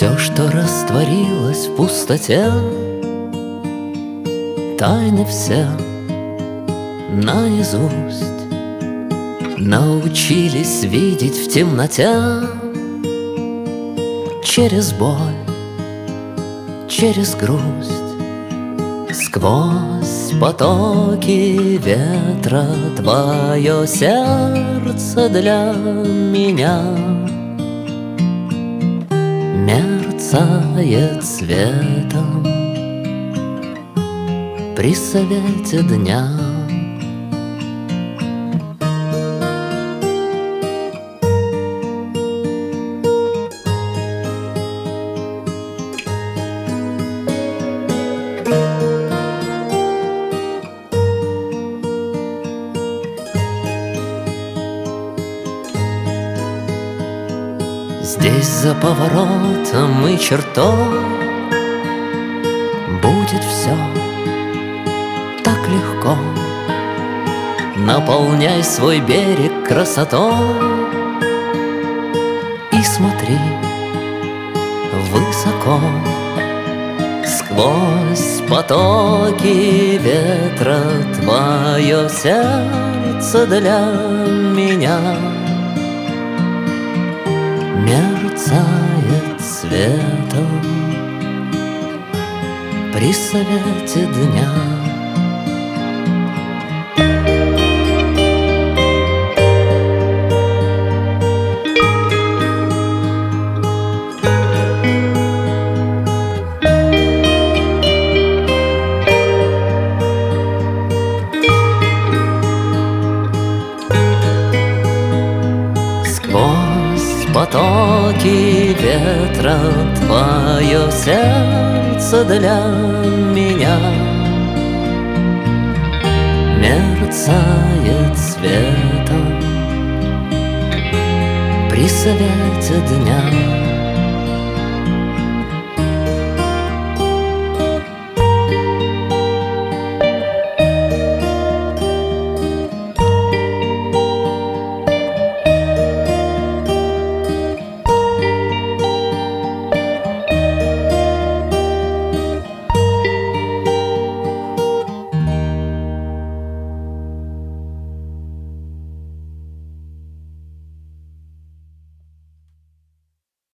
Все, что растворилось в пустоте, тайны все наизусть научились видеть в темноте. Через боль, через грусть, сквозь потоки ветра твое сердце для меня мерцает светом при свете дня. Здесь за поворотом и чертой будет все так легко. Наполняй свой берег красотой и смотри высоко. Сквозь потоки ветра твое сердце для меня мерцает светом при свете дня. Потоки ветра твое сердце для меня мерцает светом при свете дня.